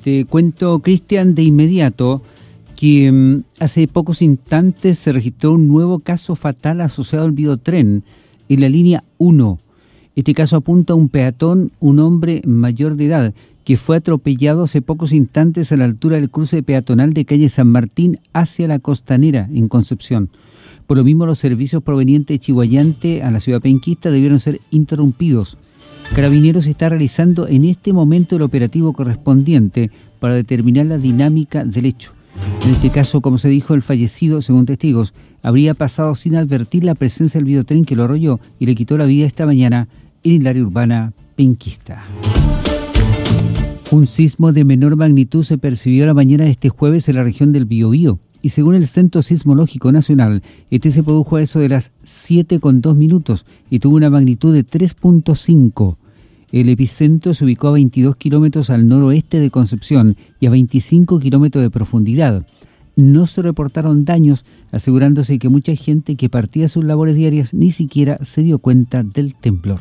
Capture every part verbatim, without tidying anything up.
Te cuento, Cristian, de inmediato que um, hace pocos instantes se registró un nuevo caso fatal asociado al Biotren en la línea uno. Este caso apunta a un peatón, un hombre mayor de edad, que fue atropellado hace pocos instantes a la altura del cruce peatonal de calle San Martín hacia la Costanera, en Concepción. Por lo mismo, los servicios provenientes de Chihuayante a la ciudad penquista debieron ser interrumpidos. Carabineros está realizando en este momento el operativo correspondiente para determinar la dinámica del hecho. En este caso, como se dijo, el fallecido, según testigos, habría pasado sin advertir la presencia del Biotren que lo arrolló y le quitó la vida esta mañana en el área urbana penquista. Un sismo de menor magnitud se percibió la mañana de este jueves en la región del Biobío y según el Centro Sismológico Nacional, este se produjo a eso de las siete con dos minutos y tuvo una magnitud de tres punto cinco. El epicentro se ubicó a veintidós kilómetros al noroeste de Concepción y a veinticinco kilómetros de profundidad. No se reportaron daños, asegurándose que mucha gente que partía a sus labores diarias ni siquiera se dio cuenta del temblor.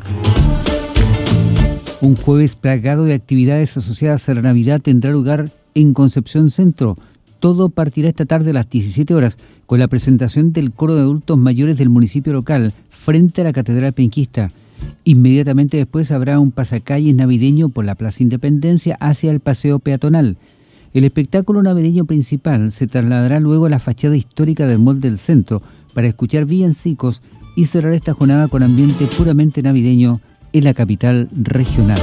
Un jueves plagado de actividades asociadas a la Navidad tendrá lugar en Concepción Centro. Todo partirá esta tarde a las diecisiete horas con la presentación del coro de adultos mayores del municipio local frente a la Catedral Penquista. Inmediatamente después habrá un pasacalles navideño por la Plaza Independencia hacia el paseo peatonal. El espectáculo navideño principal se trasladará luego a la fachada histórica del Mall del Centro para escuchar villancicos y cerrar esta jornada con ambiente puramente navideño en la capital regional.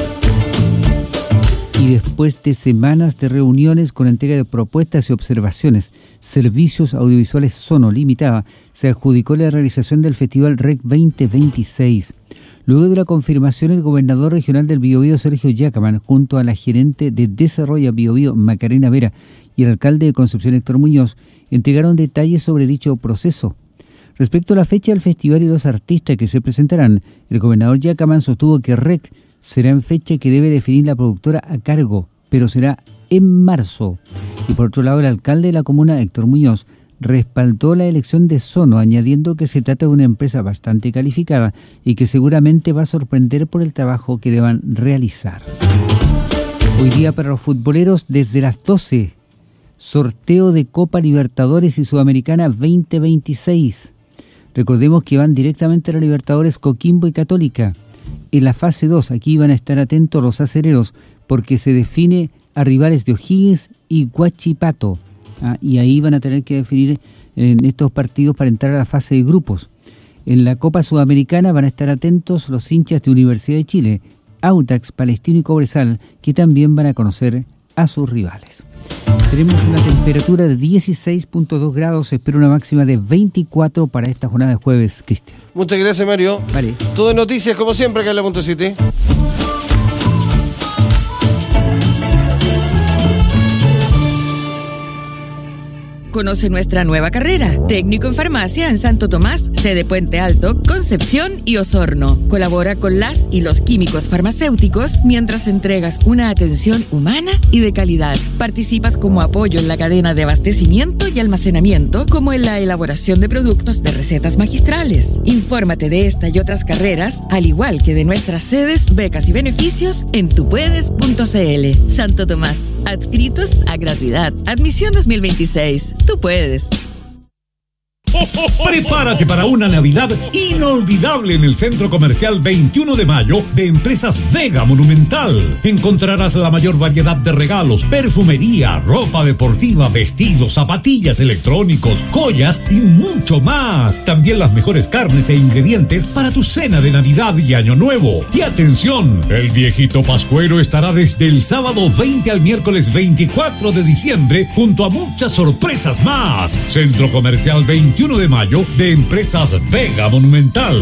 Y después de semanas de reuniones con entrega de propuestas y observaciones, Servicios Audiovisuales Sono Limitada se adjudicó la realización del Festival R E C veinte veintiséis. Luego de la confirmación, el gobernador regional del Biobío, Sergio Yacaman, junto a la gerente de Desarrollo Biobío, Macarena Vera, y el alcalde de Concepción, Héctor Muñoz, entregaron detalles sobre dicho proceso. Respecto a la fecha del festival y los artistas que se presentarán, el gobernador Yacaman sostuvo que R E C será en fecha que debe definir la productora a cargo, pero será en marzo. Y por otro lado, el alcalde de la comuna, Héctor Muñoz, respaldó la elección de Sono, añadiendo que se trata de una empresa bastante calificada y que seguramente va a sorprender por el trabajo que deban realizar. Hoy día para los futboleros desde las doce, sorteo de Copa Libertadores y Sudamericana veinte veintiséis. Recordemos que van directamente a la Libertadores Coquimbo y Católica. En la fase dos, aquí van a estar atentos los acereros porque se define a rivales de O'Higgins y Huachipato. Ah, y ahí van a tener que definir en estos partidos para entrar a la fase de grupos. En la Copa Sudamericana van a estar atentos los hinchas de Universidad de Chile, Audax, Palestino y Cobresal, que también van a conocer a sus rivales. Tenemos una temperatura de dieciséis punto dos grados, espero una máxima de veinticuatro para esta jornada de jueves, Cristian. Muchas gracias, Mario. Vale. Todo noticias, como siempre, acá en la Punto siete. Conoce nuestra nueva carrera, técnico en farmacia en Santo Tomás, sede Puente Alto, Concepción y Osorno. Colabora con las y los químicos farmacéuticos mientras entregas una atención humana y de calidad. Participas como apoyo en la cadena de abastecimiento y almacenamiento, como en la elaboración de productos de recetas magistrales. Infórmate de esta y otras carreras, al igual que de nuestras sedes, becas y beneficios en tupuedes punto c l. Santo Tomás, adscritos a gratuidad. Admisión dos mil veintiséis. Tú puedes. Prepárate para una Navidad inolvidable en el Centro Comercial veintiuno de mayo de Empresas Vega Monumental. Encontrarás la mayor variedad de regalos, perfumería, ropa deportiva, vestidos, zapatillas, electrónicos, joyas y mucho más. También las mejores carnes e ingredientes para tu cena de Navidad y Año Nuevo. Y atención, el viejito pascuero estará desde el sábado veinte al miércoles veinticuatro de diciembre junto a muchas sorpresas más. Centro Comercial veintiuno de mayo de Empresas Vega Monumental.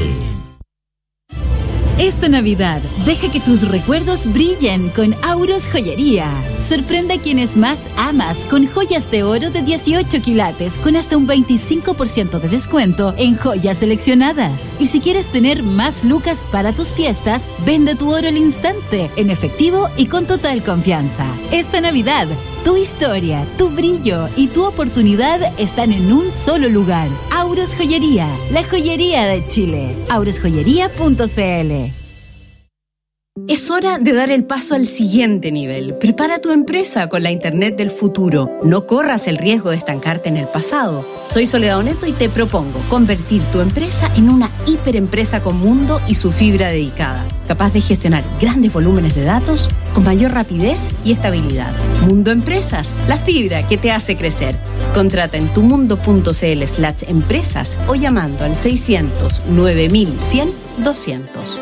Esta Navidad, deja que tus recuerdos brillen con Auros Joyería. Sorprende a quienes más amas con joyas de oro de dieciocho quilates con hasta un veinticinco por ciento de descuento en joyas seleccionadas. Y si quieres tener más lucas para tus fiestas, vende tu oro al instante, en efectivo y con total confianza. Esta Navidad, tu historia, tu brillo y tu oportunidad están en un solo lugar. Auros Joyería, la joyería de Chile. auros joyería punto c l. Es hora de dar el paso al siguiente nivel. Prepara tu empresa con la Internet del futuro. No corras el riesgo de estancarte en el pasado. Soy Soledad Oneto y te propongo convertir tu empresa en una hiperempresa con mundo y su fibra dedicada, capaz de gestionar grandes volúmenes de datos con mayor rapidez y estabilidad. Mundo Empresas, la fibra que te hace crecer. Contrata en tumundo.cl slash empresas o llamando al seiscientos nueve mil cien doscientos.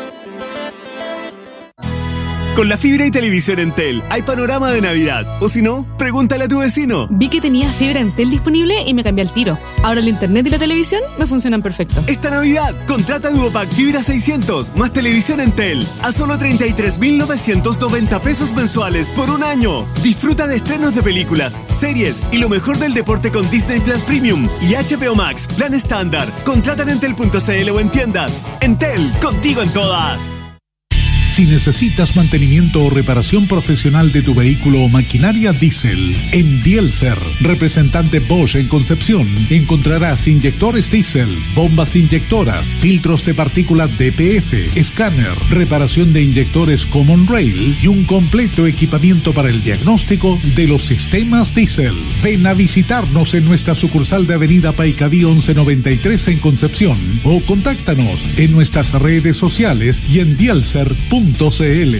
Con la fibra y televisión Entel hay panorama de Navidad. O si no, pregúntale a tu vecino. Vi que tenía fibra Entel disponible y me cambié al tiro. Ahora el internet y la televisión me funcionan perfecto. Esta Navidad, contrata Duopack Fibra seiscientos más televisión Entel a solo treinta y tres mil novecientos noventa pesos mensuales por un año. Disfruta de estrenos de películas, series y lo mejor del deporte con Disney Plus Premium y H B O Max, plan estándar. Contrata en entel punto cl o en tiendas. Entel, contigo en todas. Si necesitas mantenimiento o reparación profesional de tu vehículo o maquinaria diésel, en Dielser, representante Bosch en Concepción, encontrarás inyectores diésel, bombas inyectoras, filtros de partículas D P F, escáner, reparación de inyectores Common Rail y un completo equipamiento para el diagnóstico de los sistemas diésel. Ven a visitarnos en nuestra sucursal de Avenida Paicaví once noventa y tres en Concepción o contáctanos en nuestras redes sociales y en dielser punto cl.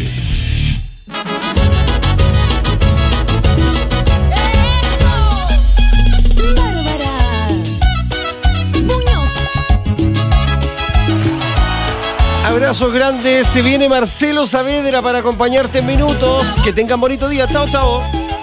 Abrazos grandes, se viene Marcelo Saavedra para acompañarte en minutos. Que tengan bonito día, chao, chao.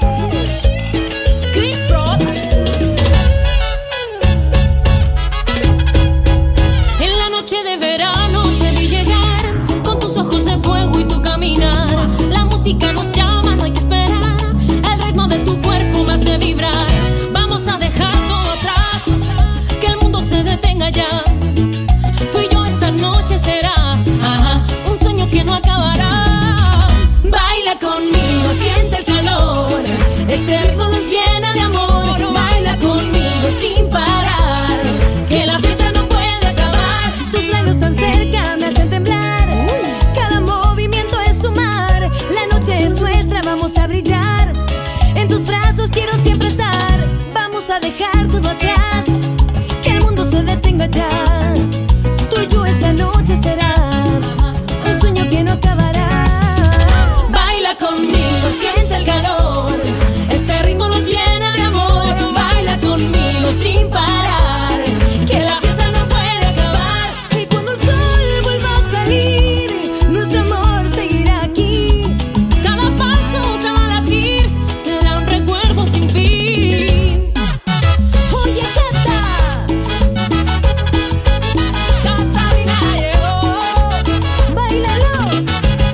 En la noche de verano te vi llegar con tus ojos de fuego y tu caminar. La música nos llama, no hay que esperar. El ritmo de tu cuerpo me hace vibrar. Vamos a dejar todo atrás, que el mundo se detenga ya. Tú y yo esta noche será ajá, un sueño que no acabará. Baila conmigo, siente el calor. Este ritmo nos llena de amor. Baila conmigo sin parar, que la fiesta no puede acabar. Tus labios tan cerca me hacen temblar. Cada movimiento es sumar. La noche es nuestra, vamos a brillar. En tus brazos quiero siempre estar. Vamos a dejar todo atrás, que el mundo se detenga ya. Tú y yo esa noche será un sueño que no acabará. Baila conmigo, siente el calor. Este ritmo nos llena de amor. Baila conmigo sin parar, que la fiesta no puede acabar. Y cuando el sol vuelva a salir, nuestro amor seguirá aquí. Cada paso, cada latir será un recuerdo sin fin. Oye, canta, Catalina llegó. Báilalo.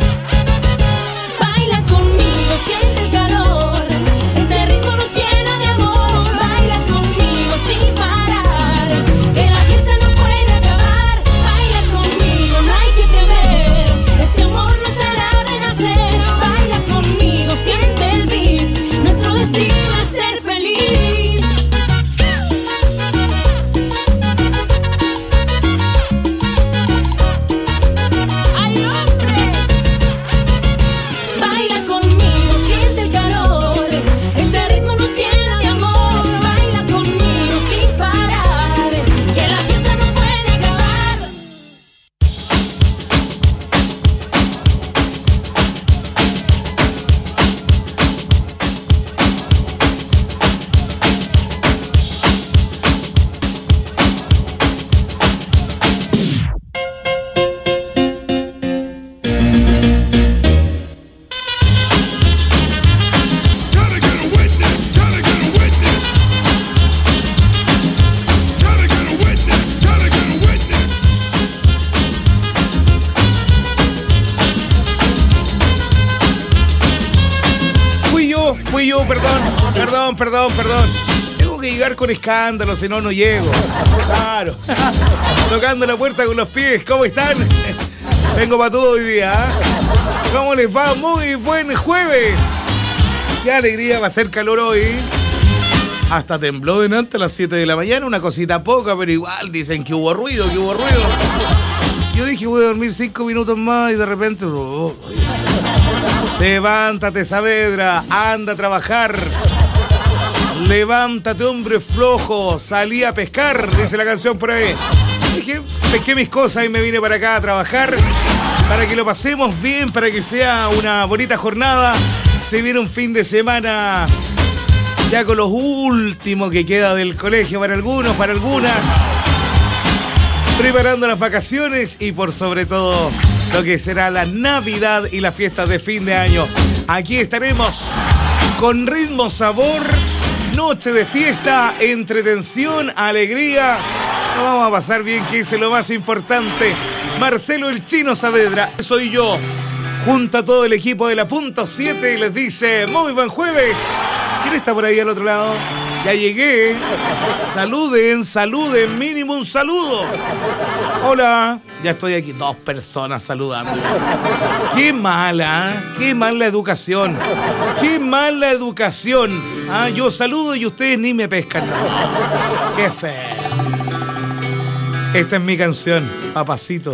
Baila conmigo, siente el calor. Este ritmo nos llena de amor. Baila conmigo sin parar, que la fiesta no puede acabar. Baila conmigo, no hay que temer. Este amor nos hará renacer. Baila conmigo, siente el beat. Nuestro destino es ser feliz. ¡Ay, hombre! Baila conmigo, siente el calor. Este ritmo nos llena de amor. Baila conmigo sin parar, que la fiesta no puede acabar. Fui yo, fui yo, perdón, perdón, perdón, perdón. Tengo que llegar con escándalo, si no, no llego. Claro. Tocando la puerta con los pies, ¿cómo están? Vengo para todo hoy día, ¿eh? ¿Cómo les va? Muy buen jueves. Qué alegría, va a ser calor hoy. Hasta tembló de antes a las siete de la mañana, una cosita poca, pero igual dicen que hubo ruido, que hubo ruido. Yo dije, voy a dormir cinco minutos más y de repente... oh, Levántate, Saavedra, anda a trabajar. Levántate, hombre flojo, salí a pescar, dice la canción por ahí. Dije, pesqué mis cosas y me vine para acá a trabajar, para que lo pasemos bien, para que sea una bonita jornada. Se viene un fin de semana ya con los últimos que queda del colegio para algunos, para algunas, preparando las vacaciones y por sobre todo lo que será la Navidad y las fiestas de fin de año. Aquí estaremos con ritmo, sabor, noche de fiesta, entretención, alegría. Nos vamos a pasar bien, que es lo más importante. Marcelo el Chino Saavedra, soy yo, junto a todo el equipo de la Punto siete, les dice muy buen jueves. ¿Quién está por ahí al otro lado? Ya llegué. Saluden, saluden, mínimo un saludo. Hola, ya estoy aquí. Dos personas saludando. Qué mala, qué mala educación. Qué mala educación. Ah, yo saludo y ustedes ni me pescan. Qué feo. Esta es mi canción, Papacito.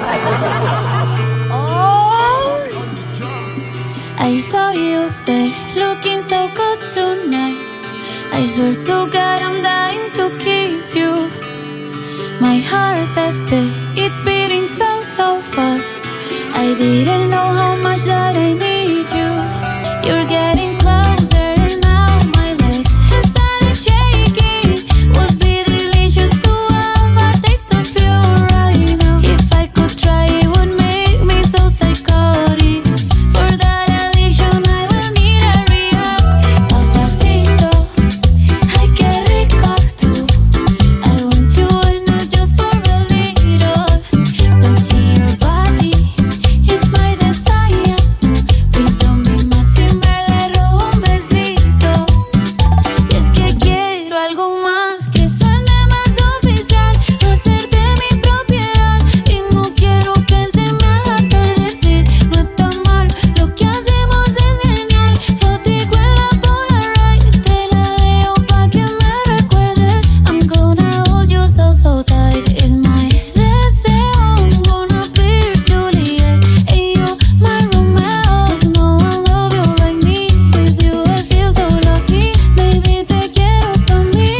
I saw you there, looking so good tonight. I swear to God I'm dying to kiss you. My heart that beat, it's beating so, so fast. I didn't know how much that I need you. You're getting closer and now my legs have started shaking. Would be delicious to have a taste of you right now. If I could try, it would make me so psychotic. For that addiction I will need a rehab. Papacito, ay qué rico tú. I want you all, not just for a little. Touching your body is my desire. Please don't be mad si me le robo un besito. Y es que quiero algo más que suene más oficial. Hacerte mi propiedad y no quiero que se me haga atardecer. No está mal, lo que hacemos es genial. Fotico en la Polaroid, te la dejo pa' que me recuerdes. I'm gonna hold you so, so tight. It's my deseo. I'm gonna be your Juliet and you my Romeo. 'Cause no one love you like me. With you I feel so lucky. Baby, te quiero pa' mí.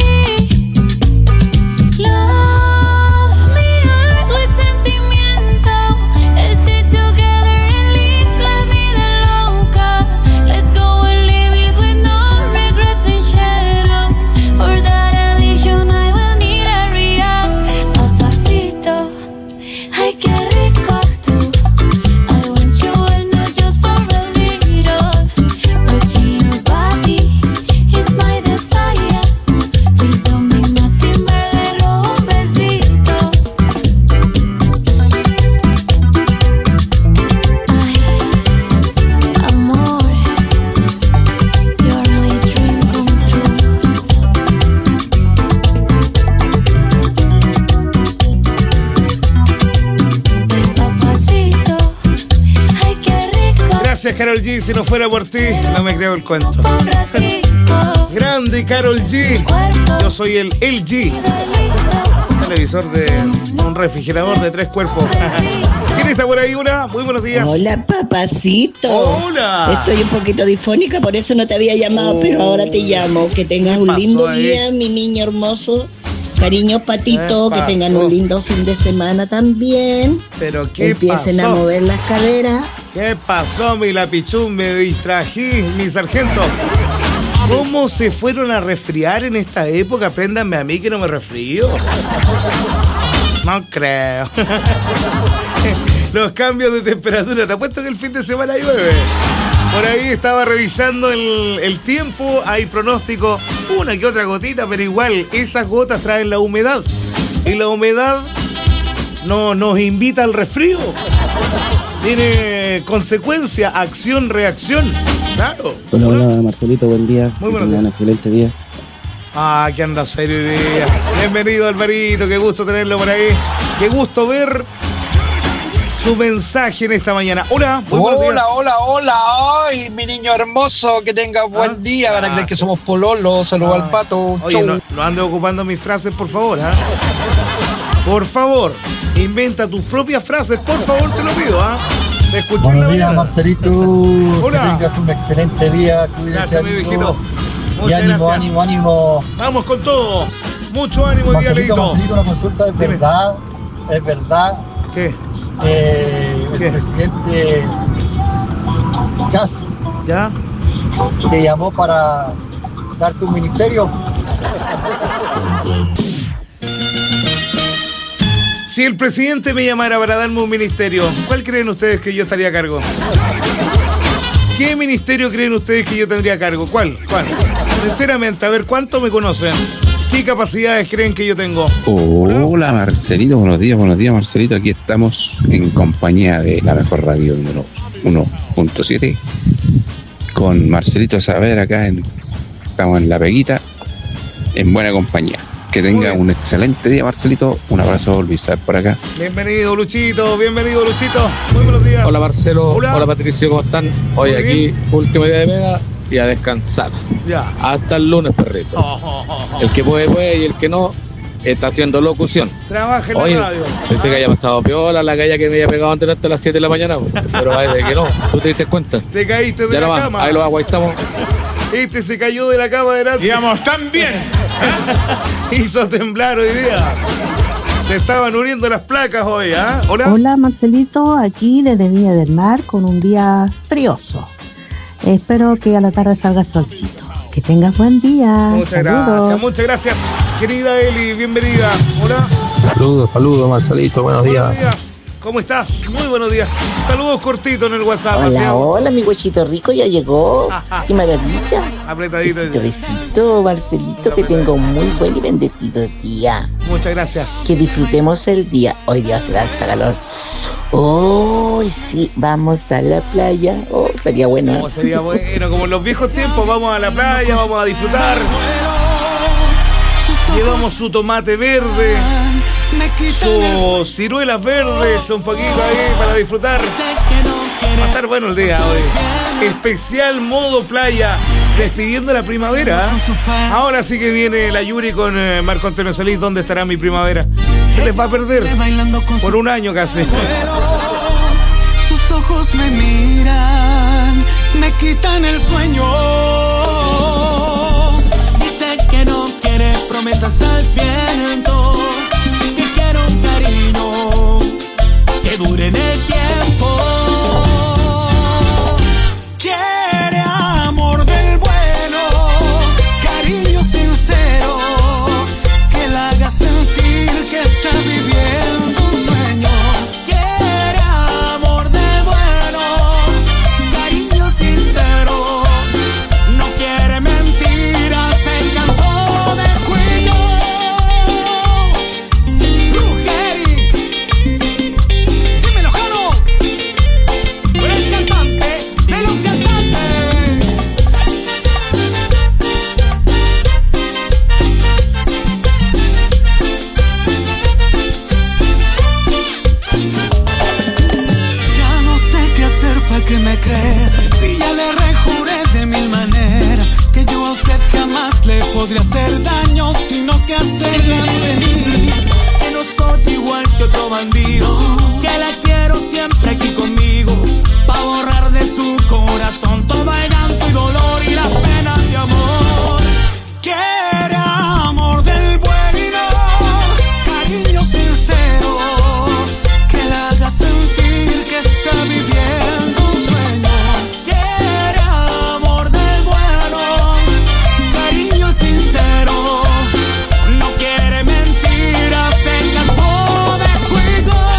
Love me hard with sentimiento. Stay together and live la vida loca. Let's go and live it with no regrets and shadows. For that addiction I will need a rehab. Papacito, ay qué rico tú. I want you all, not just for a little. Touching your body is my desire. Please don't be mad si me le robo un besito. Ay, amor, you're my dream come true. Papacito, ay qué rico. Gracias, Karol G. Si no fuera por ti, no me creo el cuento. Un ratico, Grande Karol G. Yo soy el L G, un televisor de un refrigerador de tres cuerpos. ¿Quién está por ahí? Hola, muy buenos días. Hola, papacito. Hola. Estoy un poquito difónica, por eso no te había llamado, Oh. pero ahora te llamo. Que tengas ¿Qué un pasó lindo ahí? día, mi niño hermoso. Cariño, patito, ¿Qué que tengan pasó? un lindo fin de semana también. Pero ¿qué Empiecen pasó? a mover las caderas. ¿Qué pasó, mi lapichún? Me distrají, mi sargento. ¿Cómo se fueron a resfriar en esta época? Apréndanme a mí que no me resfrío. No creo. Los cambios de temperatura. Te apuesto que el fin de semana llueve. Por ahí estaba revisando el, el tiempo. Hay pronóstico, una que otra gotita, pero igual esas gotas traen la humedad. Y la humedad no, nos invita al resfrío. Tiene consecuencia, acción, reacción. Claro. Hola, hola, Marcelito, buen día. Muy Que buenos tenga días. un excelente día. Ah, que anda serio hoy día. Bienvenido, Alvarito, qué gusto tenerlo por ahí. Qué gusto ver su mensaje en esta mañana. Hola, muy buenos días. Hola, hola, hola. Ay, mi niño hermoso, que tenga buen Ah, día. Van a creer que gracias. somos pololos. Saludos Ah. al pato. Oye, Chau. no, no ande ocupando mis frases, por favor. ¿Ah? Por favor, inventa tus propias frases, por favor, te lo pido. ¿Ah? Te escuché Buenos en la días, mañana. Marcelito. Hola. Que tengas un excelente día. Cuídese, Gracias, mi amigo. viejito. Y Muchas ánimo, gracias. ánimo, ánimo. Vamos con todo. Mucho ánimo hoy día, Marcelito, Leito. Marcelito, la consulta es verdad. Es verdad. ¿Qué? Que ¿Qué? el presidente Kass ¿Ya? te llamó para darte un ministerio. Si el presidente me llamara para darme un ministerio, ¿cuál creen ustedes que yo estaría a cargo? ¿Qué ministerio creen ustedes que yo tendría a cargo? ¿Cuál? ¿Cuál? Sinceramente, a ver, ¿cuánto me conocen? ¿Qué capacidades creen que yo tengo? Hola Marcelito, buenos días, buenos días Marcelito. Aquí estamos en compañía de la mejor radio número uno punto siete con Marcelito Saavedra acá. En, estamos en La Peguita, en buena compañía. Que tenga un excelente día, Marcelito. Un abrazo, Luis Saez por acá. Bienvenido, Luchito, bienvenido, Luchito. Muy buenos días. Hola Marcelo, hola, hola Patricio, ¿cómo están? Hoy Muy aquí, bien. último día de pega y a descansar. Ya. Hasta el lunes, perrito. Oh, oh, oh, oh. El que puede, puede, y el que no, está haciendo locución. Trabaja en Oye, la radio. pensé que haya pasado piola la calle que me había pegado antes hasta las siete de la mañana, po. Pero parece que no, tú te diste cuenta. Te caíste de Ya la no va, cama. ahí lo hago, ahí estamos. Este se cayó de la cama delante. Digamos, tan bien. Hizo temblar hoy día. Se estaban uniendo las placas hoy, ¿ah? ¿eh? Hola. Hola Marcelito, aquí desde Villa del Mar con un día frioso. Espero que a la tarde salga solcito. Que tengas buen día. Muchas Saludos. gracias, muchas gracias. Querida Eli, bienvenida. Hola. Saludos, saludos Marcelito, buenos días. Buenos días. ¿Cómo estás? Muy buenos días. Saludos cortitos en el WhatsApp. Hola, Hacíamos. hola, mi huesito rico ya llegó. ¡Qué maravilla! Apretadito. Besito, besito, Marcelito, que tenga un muy buen y bendecido día. Muchas gracias. Que disfrutemos el día. Hoy día será alta calor. Oh, sí, vamos a la playa. Oh, sería bueno. Oh, sería bueno, como en los viejos tiempos, vamos a la playa, vamos a disfrutar. Llevamos su tomate verde, sus ciruelas verdes, un poquito ahí para disfrutar. Va a estar bueno el día hoy. Especial modo playa, despidiendo la primavera. Ahora sí que viene la Yuri con eh, Marco Antonio Solís. ¿Dónde estará mi primavera? Se les va a perder por un año casi. Sus ojos me miran, me quitan el sueño. Dice que no quiere promesas al viento, que quiere un cariño que dure en el tiempo. Quiere amor del bueno, cariño sincero, que la haga sentir que está viviendo un sueño. Quiere amor del bueno, cariño sincero, no quiere mentiras, se cansó de juego. Rugeri, dímelo, Jano, tú eres el cantante de los cantantes. Ya no sé qué hacer para que me crea, si ya le rejuré de mil maneras que yo a usted jamás le podría hacer daño, sino que hacerla feliz. Que no soy igual que otro bandido, que la quiero siempre aquí conmigo, pa' borrar de su corazón todo el llanto y dolor y las penas de amor. Quiere amor del bueno, cariño sincero, que la haga sentir que está viviendo un sueño. Quiere amor del bueno, cariño sincero, no quiere mentiras, se cansó de juego.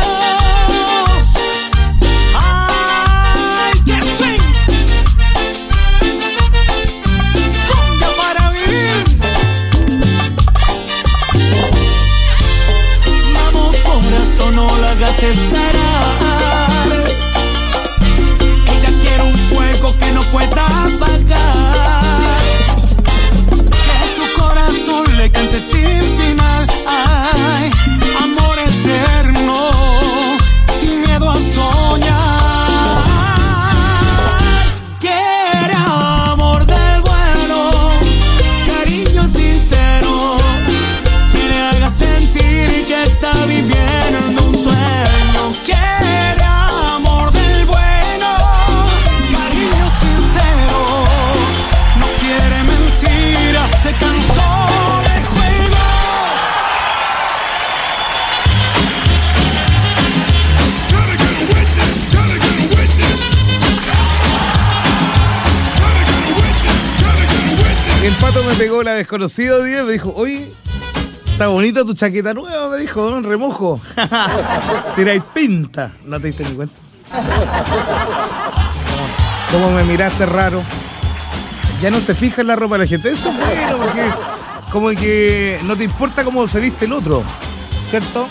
el Pato me pegó la desconocida hoy día y me dijo, oye, está bonita tu chaqueta nueva, me dijo, ¿no? Remojo. Tiráis pinta. No te diste ni cuenta. ¿Cómo me miraste raro? Ya no se fija en la ropa de la gente. Eso es bueno, porque como que no te importa cómo se viste el otro, ¿cierto?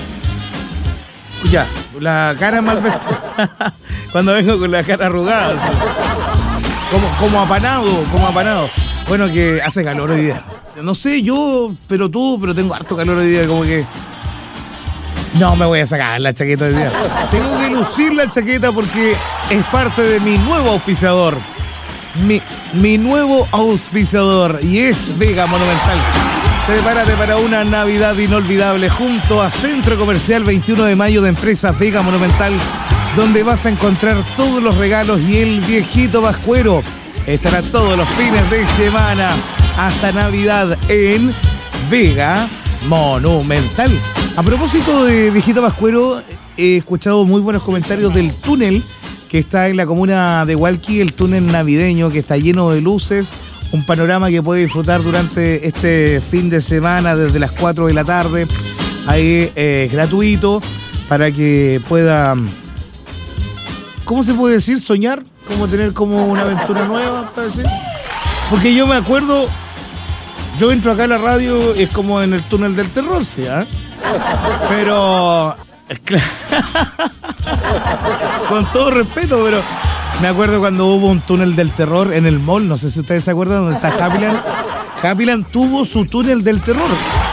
Ya, la cara mal vestida. Cuando vengo con la cara arrugada. ¿Sí? Como, como apanado, como apanado. Bueno, que hace calor hoy día. No sé yo, pero tú, pero tengo harto calor hoy día, como que... No me voy a sacar la chaqueta hoy día. Tengo que lucir la chaqueta porque es parte de mi nuevo auspiciador. Mi, mi nuevo auspiciador, y es Vega Monumental. Prepárate para una Navidad inolvidable junto a Centro Comercial veintiuno de mayo de Empresas Vega Monumental, donde vas a encontrar todos los regalos y el viejito Pascuero. Estará todos los fines de semana hasta Navidad en Vega Monumental. A propósito de viejito Pascuero, he escuchado muy buenos comentarios del túnel que está en la comuna de Hualqui, el túnel navideño que está lleno de luces, un panorama que puede disfrutar durante este fin de semana desde las cuatro de la tarde. Ahí es eh, gratuito para que pueda, ¿cómo se puede decir? Soñar, como tener como una aventura nueva, para decir. Porque yo me acuerdo, yo entro acá a la radio, es como en el túnel del terror, ¿sí? ¿Eh? Pero... con todo respeto, pero me acuerdo cuando hubo un túnel del terror en el mall, no sé si ustedes se acuerdan, donde está Happyland. Happyland tuvo su túnel del terror,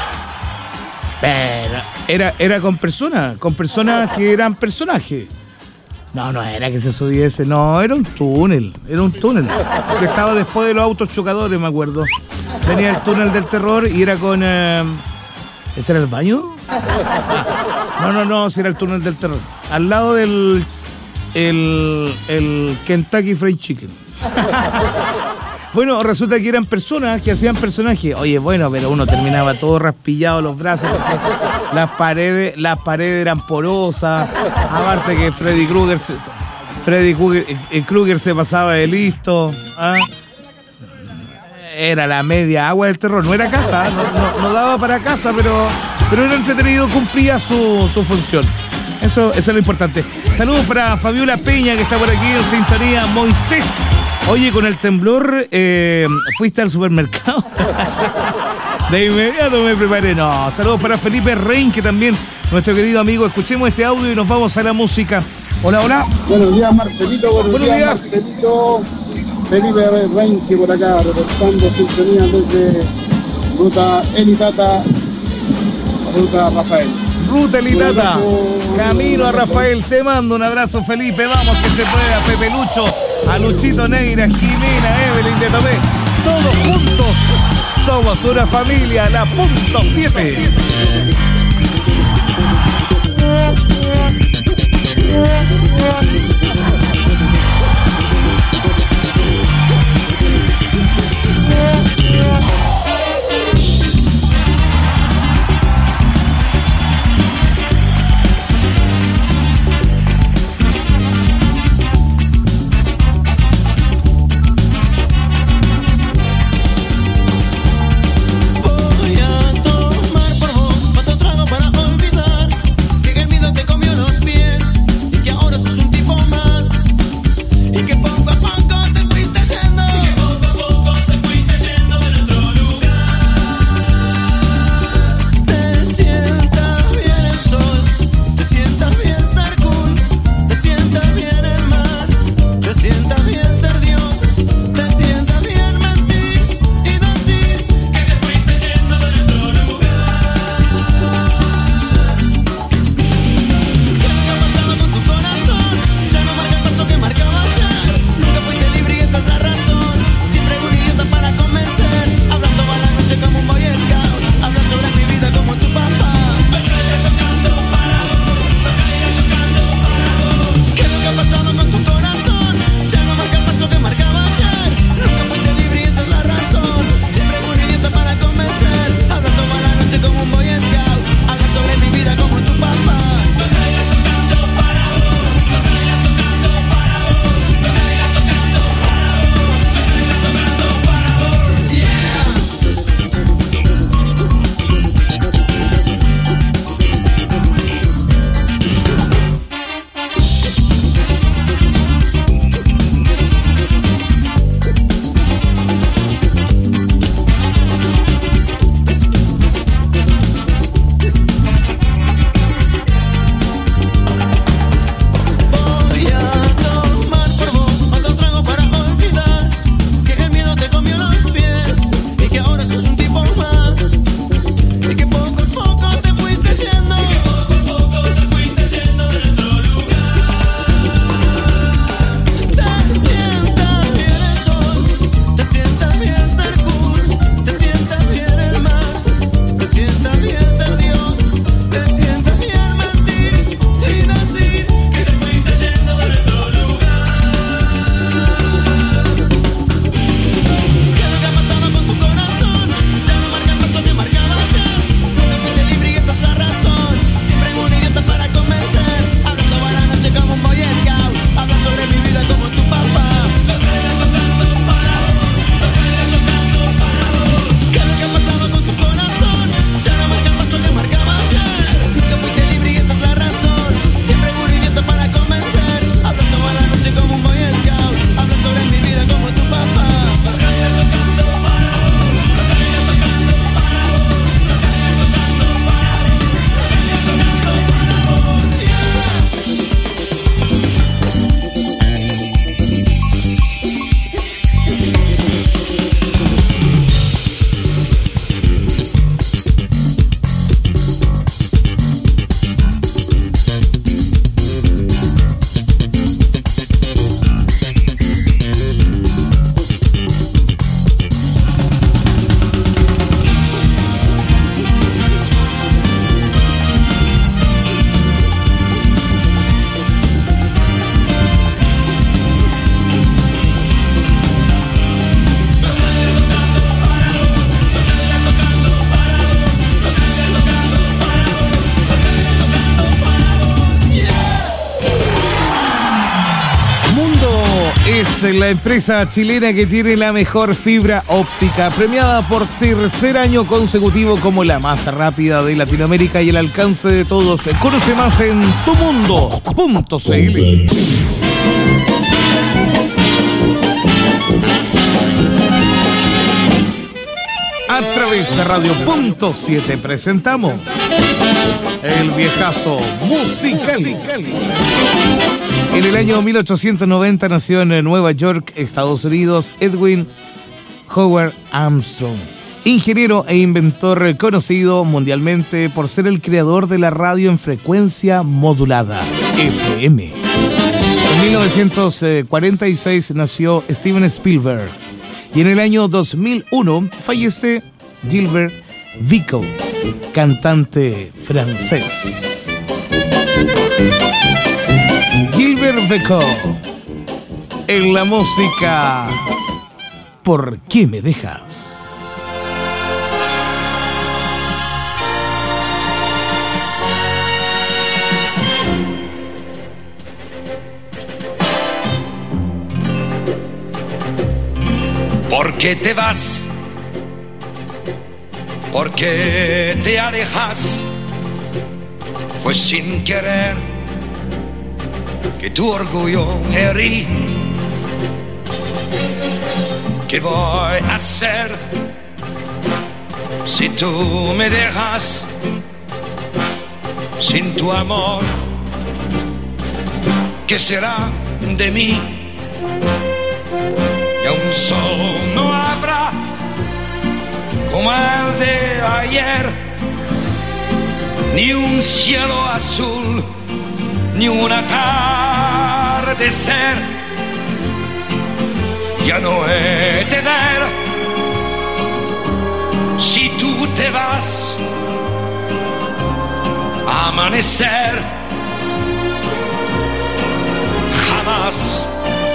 pero era, era con personas, con personas que eran personajes. No, no era que se subiese, no, era un túnel, era un túnel que estaba después de los autos chocadores, me acuerdo. Venía el túnel del terror y era con... Eh, ¿ese era el baño? No, no, no, ese era el túnel del terror. Al lado del el, el Kentucky Fried Chicken. Bueno, resulta que eran personas que hacían personajes. Oye, bueno, pero uno terminaba todo raspillado los brazos porque las paredes, las paredes eran porosas. Aparte que Freddy Krueger se, Freddy Krueger, eh, Krueger se pasaba de listo. ¿Ah? Era la media agua del terror. No era casa, no, no, no daba para casa, pero, pero era entretenido, cumplía su, su función. Eso, eso es lo importante. Saludos para Fabiola Peña, que está por aquí en sintonía. Moisés, oye, con el temblor, eh, ¿fuiste al supermercado? De inmediato me preparé. No, saludos para Felipe Rein, que también, nuestro querido amigo. Escuchemos este audio y nos vamos a la música. Hola, hola. Buenos días, Marcelito. Buenos, Buenos días, días, Marcelito. Felipe Reinke por acá, reportando sintonía desde Ruta Elitata, Ruta Rafael. Ruta Elitata, camino a Rafael. Te mando un abrazo, Felipe. Vamos que se puede. A Pepe Lucho, a Luchito Neira, Jimena, Evelyn de Tomé. Todos juntos somos una familia, la punto siete. Te comió los pies y que ahora sos un tipo más. Telmex, la empresa chilena que tiene la mejor fibra óptica, premiada por tercer año consecutivo como la más rápida de Latinoamérica y el alcance de todos. Conoce más en tumundo punto c l. A través de Radio Punto siete presentamos El Viejazo Musical. En el año mil ochocientos noventa nació en Nueva York, Estados Unidos, Edwin Howard Armstrong, ingeniero e inventor conocido mundialmente por ser el creador de la radio en frecuencia modulada, F M. En mil novecientos cuarenta y seis nació Steven Spielberg y en el año dos mil uno fallece Gilbert Bécaud, cantante francés. Gilbert Bécaud, en la música ¿Por qué me dejas? ¿Por qué te vas? ¿Por qué te alejas? Fue sin querer que tu orgullo herí. ¿Qué voy a hacer si tú me dejas sin tu amor? ¿Qué será de mí? Y un sol no habrá como el de ayer, ni un cielo azul, ni un atardecer. Ya no he de ver si tú te vas a amanecer. Jamás.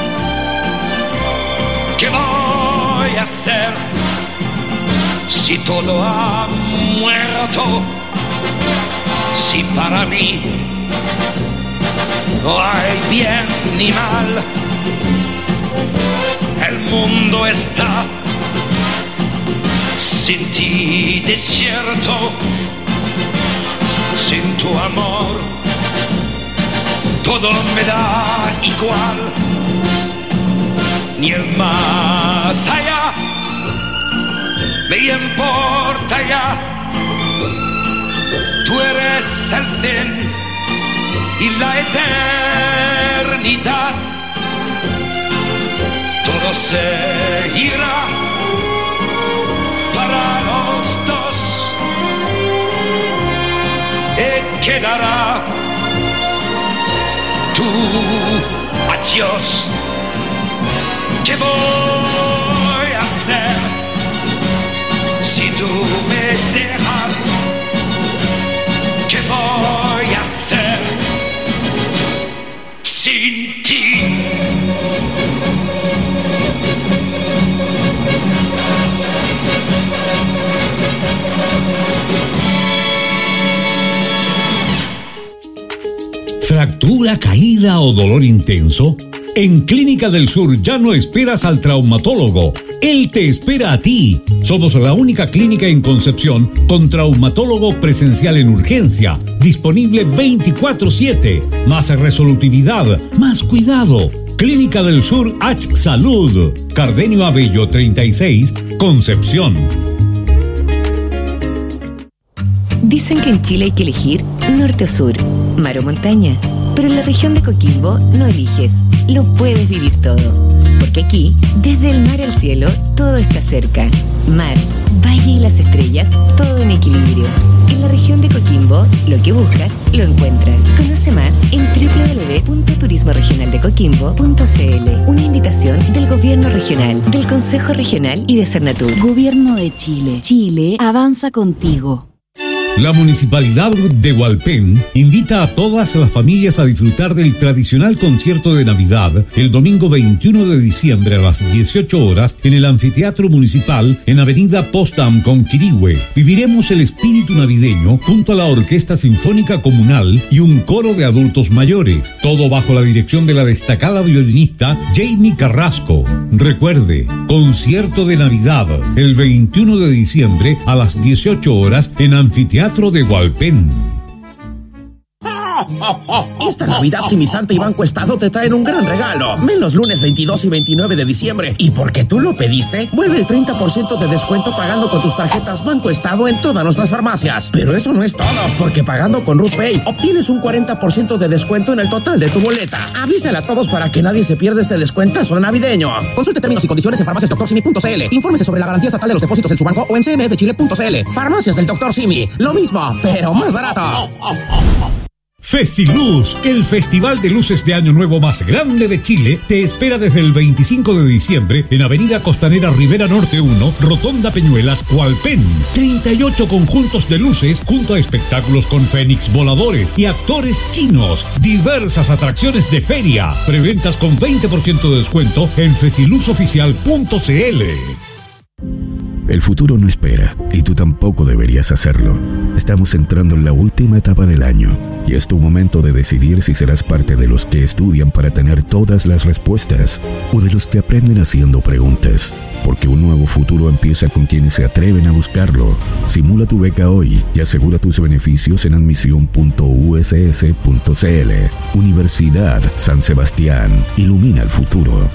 ¿Qué voy a hacer si todo ha muerto? Si para mí no hay bien ni mal, el mundo está sin ti desierto, sin tu amor todo me da igual, ni el más allá me importa ya. Tú eres el fin y la eternidad. Todo seguirá para los dos y quedará tu adiós. ¿Qué voy a hacer si tú me dejas? ¿Qué voy a hacer sin ti? ¿Fractura, caída o dolor intenso? En Clínica del Sur ya no esperas al traumatólogo. Él te espera a ti. Somos la única clínica en Concepción con traumatólogo presencial en urgencia, disponible veinticuatro siete. Más resolutividad, más cuidado. Clínica del Sur H Salud. Cardenio Abello treinta y seis, Concepción. Dicen que en Chile hay que elegir norte o sur, mar o montaña. Pero en la región de Coquimbo no eliges, lo puedes vivir todo. Porque aquí, desde el mar al cielo, todo está cerca. Mar, valle y las estrellas, todo en equilibrio. En la región de Coquimbo, lo que buscas, lo encuentras. Conoce más en doble u doble u doble u punto turismo regional de coquimbo punto c l. Una invitación del Gobierno Regional, del Consejo Regional y de Cernatur. Gobierno de Chile. Chile avanza contigo. La Municipalidad de Hualpén invita a todas las familias a disfrutar del tradicional concierto de Navidad el domingo veintiuno de diciembre a las dieciocho horas en el Anfiteatro Municipal en Avenida Potsdam con Quirihue. Viviremos el espíritu navideño junto a la Orquesta Sinfónica Comunal y un coro de adultos mayores, todo bajo la dirección de la destacada violinista Jamie Carrasco. Recuerde, concierto de Navidad el veintiuno de diciembre a las dieciocho horas en Anfiteatro de Hualpén. Esta Navidad Simisanta y Banco Estado te traen un gran regalo. Ven los lunes veintidós y veintinueve de diciembre y porque tú lo pediste, vuelve el treinta por ciento de descuento pagando con tus tarjetas Banco Estado en todas nuestras farmacias. Pero eso no es todo, porque pagando con Ruth Pay obtienes un cuarenta por ciento de descuento en el total de tu boleta. Avísale a todos para que nadie se pierda este descuentazo navideño. Consulte términos y condiciones en farmacias doctor simi punto c l. Infórmese sobre la garantía estatal de los depósitos en su banco o en c m f chile punto c l. Farmacias del doctor Simi, lo mismo, pero más barato. Festiluz, el festival de luces de Año Nuevo más grande de Chile, te espera desde el veinticinco de diciembre en Avenida Costanera Rivera Norte uno, Rotonda Peñuelas, Hualpén. treinta y ocho conjuntos de luces junto a espectáculos con fénix voladores y actores chinos. Diversas atracciones de feria. Preventas con veinte por ciento de descuento en festiluz oficial punto c l. El futuro no espera, y tú tampoco deberías hacerlo. Estamos entrando en la última etapa del año, y es tu momento de decidir si serás parte de los que estudian para tener todas las respuestas, o de los que aprenden haciendo preguntas. Porque un nuevo futuro empieza con quienes se atreven a buscarlo. Simula tu beca hoy y asegura tus beneficios en admisión punto u s s punto c l. Universidad San Sebastián. Ilumina el futuro.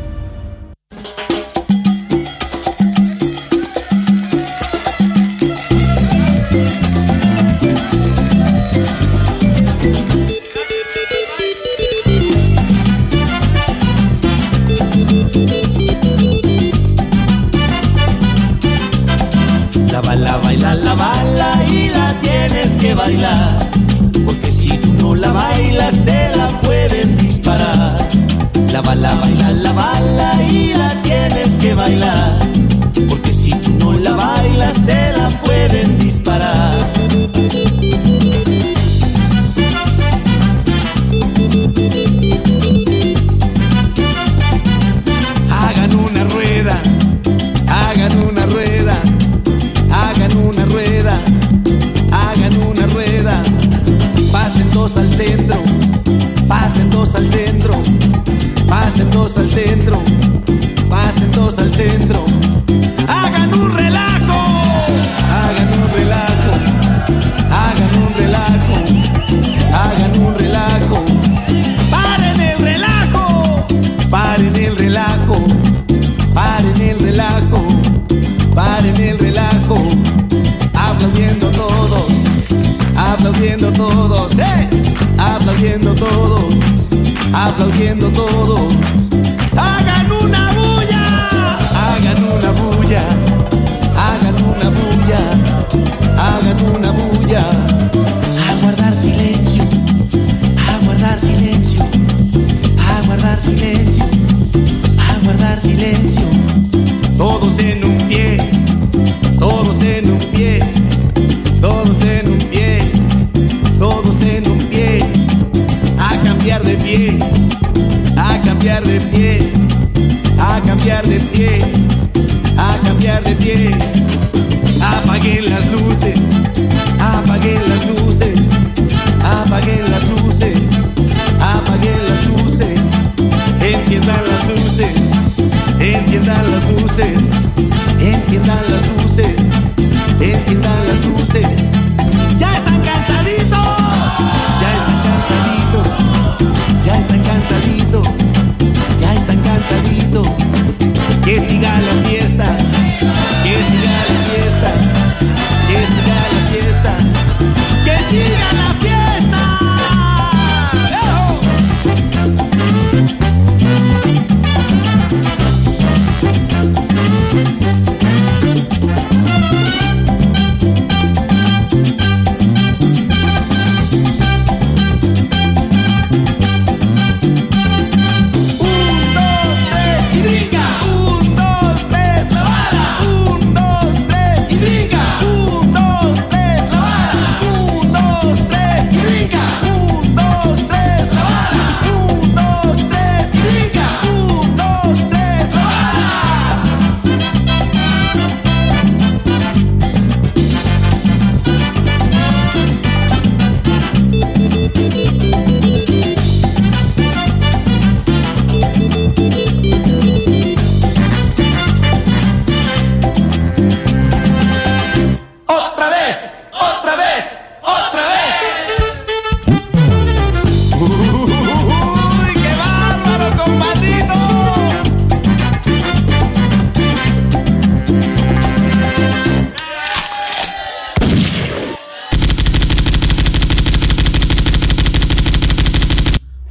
La baila, la baila y la tienes que bailar, porque si tú no la bailas te la pueden disparar. La baila, baila, la baila y la tienes que bailar, porque si tú no la bailas te la pueden disparar. Hagan una rueda, hagan una rueda. Hagan una rueda, hagan una rueda. Pasen dos al centro, pasen dos al centro, pasen dos al centro, pasen dos al centro. Hagan un relajo, hagan un relajo, hagan un relajo, hagan un relajo. Paren el relajo, paren el relajo, paren el relajo. Paren el relajo, aplaudiendo todos, aplaudiendo todos, ¡eh! Aplaudiendo todos, aplaudiendo todos. Hagan una bulla, hagan una bulla, hagan una bulla, hagan una bulla. A guardar silencio, a guardar silencio, a guardar silencio, a guardar silencio. Todos en un pie, todos en un pie, todos en un pie, todos en un pie. A cambiar de pie, a cambiar de pie, a cambiar de pie, a cambiar de pie. Apaguen las luces, apaguen las luces, apaguen las luces, apaguen las luces. Enciendan las luces. Enciendan las luces, enciendan las luces, enciendan las luces. Ya están cansaditos, ya están cansaditos, ya están cansaditos, ya están cansaditos. Que siga la fiesta, que siga la fiesta, que siga la fiesta, que siga la fiesta.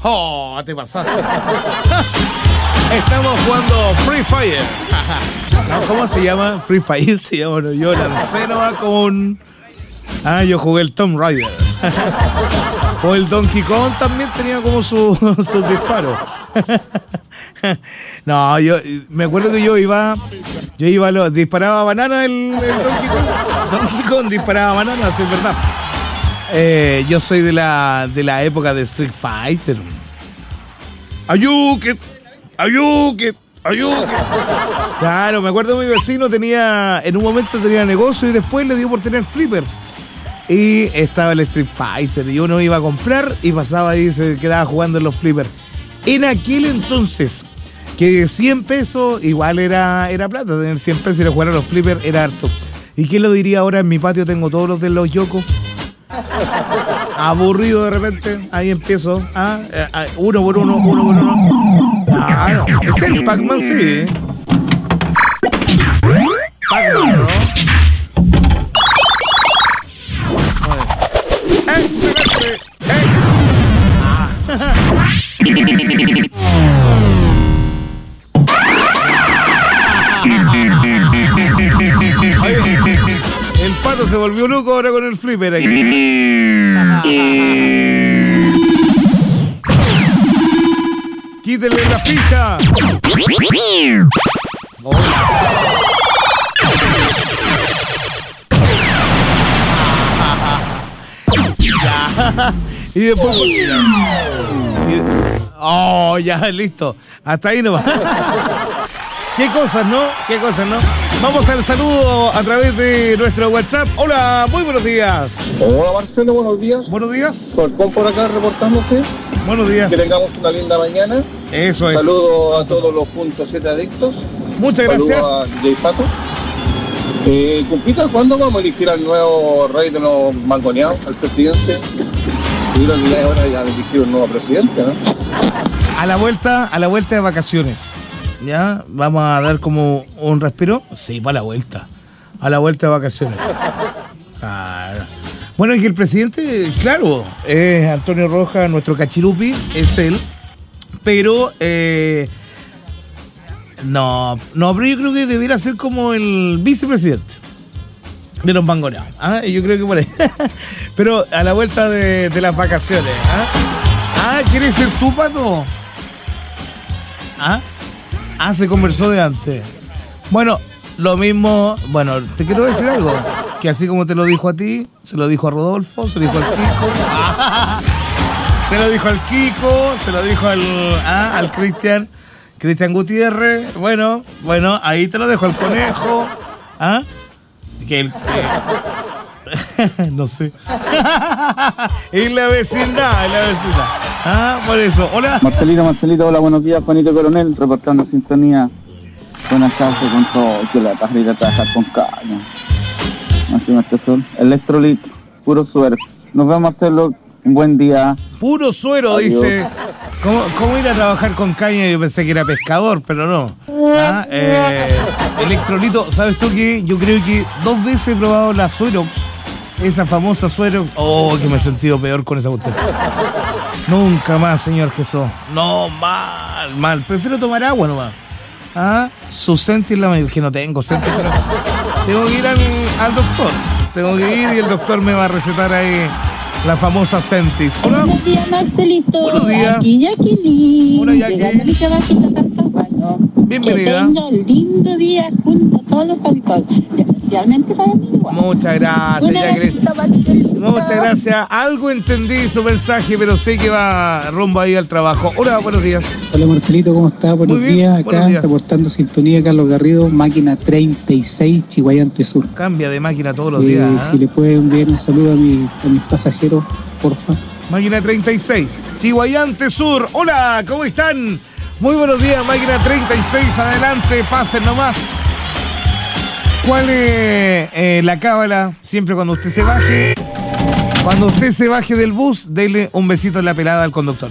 Oh, te pasaste. Estamos jugando Free Fire. No, ¿cómo se llama? Free Fire se llama. No, yo lancé nomás con... Ah, yo jugué el Tomb Raider. O el Donkey Kong también tenía como su, sus disparos. No, yo me acuerdo que yo iba... Yo iba, lo, disparaba banana el, el Donkey Kong. Donkey Kong disparaba banana, sí, es verdad. Eh, yo soy de la, de la época de Street Fighter. Ayuque, ayuque, ayuque. Claro, me acuerdo mi vecino tenía, en un momento tenía negocio y después le dio por tener flipper. Y estaba el Street Fighter y uno iba a comprar y pasaba ahí y se quedaba jugando en los flippers. En aquel entonces, que cien pesos igual era, era plata, tener cien pesos y ir a jugar a los flippers era harto. ¿Y quién lo diría ahora? En mi patio tengo todos los de los Yoko. Aburrido de repente, ahí empiezo. Ah, eh, uno por uno, uno por uno. Ah, es el Pac-Man, sí. Pac-Man, ¿no? ¡Excelente! ¡Hey! Ah. El pato se volvió loco ahora con el flipper ahí. Quítenle la ficha. Oh. Ya. Y después... Oh, ya, listo. Hasta ahí nomás. Qué cosas, ¿no? Qué cosas, ¿no? Vamos al saludo a través de nuestro WhatsApp. Hola, muy buenos días. Hola Marcelo, buenos días. Buenos días. Falcón por acá reportándose. Buenos días. Que tengamos una linda mañana. Eso es. Saludos a todos los punto siete adictos. Muchas Saludos gracias. Saludos a Jay Paco. Eh, Compita, ¿cuándo vamos a elegir al nuevo rey de los mangoneados, al presidente? Yo creo que ya es hora de elegir un nuevo presidente, ¿no? A la vuelta, a la vuelta de vacaciones. ¿Ya? Vamos a dar como un respiro. Sí, para la vuelta. A la vuelta de vacaciones. Claro. Bueno, y que el presidente, claro, es Antonio Rojas, nuestro cachirupi, es él. Pero, eh, no, no, pero yo creo que debiera ser como el vicepresidente de los mangoneados. ¿Ah? Yo creo que por ahí. Pero a la vuelta de, de las vacaciones. ¿Ah? Ah, ¿quieres ser tú, Pato? ¿Ah? Ah, se conversó de antes. Bueno, lo mismo... Bueno, te quiero decir algo. Que así como te lo dijo a ti, se lo dijo a Rodolfo, se lo dijo al Kiko. Ah, se lo dijo al Kiko, se lo dijo al... Ah, al Cristian. Cristian Gutiérrez. Bueno, bueno, ahí te lo dejo al Conejo. ¿Ah? Que el... Eh, no sé. En la vecindad, en la vecindad. Ah, por eso. Hola. Marcelito, Marcelito, hola, buenos días. Juanito Coronel, reportando sintonía. Buenas tardes con todo. Que la tarde a trabajar con caña. Así me este sol. Electrolito, puro suero. Nos vemos, Marcelo. Un buen día. Puro suero, adiós. Dice. ¿Cómo, ¿Cómo ir a trabajar con caña? Yo pensé que era pescador, pero no. Ah, eh, electrolito, ¿sabes tú qué? Yo creo que dos veces he probado la Suerox. Esa famosa Suerox. Oh, que me he sentido peor con esa cuestión. Nunca más, señor Jesús. No, mal, mal. Prefiero tomar agua nomás. Ah, su Sentis, la que no tengo Sentis, pero tengo que ir al, al doctor. Tengo que ir y el doctor me va a recetar ahí la famosa Sentis. Hola. Buenos días, Marcelito. Buenos días. Aquí Jacqueline. Hola, Jacqueline. Bienvenida. Que tenga un lindo día junto a todos los auditores, especialmente para mí. Muchas gracias, Jacqueline. Muchas gracias. Algo entendí su mensaje, pero sé que va rumbo ahí al trabajo. Hola, buenos días. Hola, Marcelito, ¿cómo está? Buenos días. Acá buenos días. Reportando sintonía, Carlos Garrido, máquina treinta y seis, Chihuayante Sur. Cambia de máquina todos los eh, días. ¿eh? Si le pueden enviar un saludo a, mi, a mis pasajeros, porfa. Máquina treinta y seis, Chihuayante Sur. Hola, ¿cómo están? Muy buenos días, máquina treinta y seis, adelante, pasen nomás. ¿Cuál es eh, la cábala? Siempre cuando usted se baje, cuando usted se baje del bus, dele un besito en la pelada al conductor.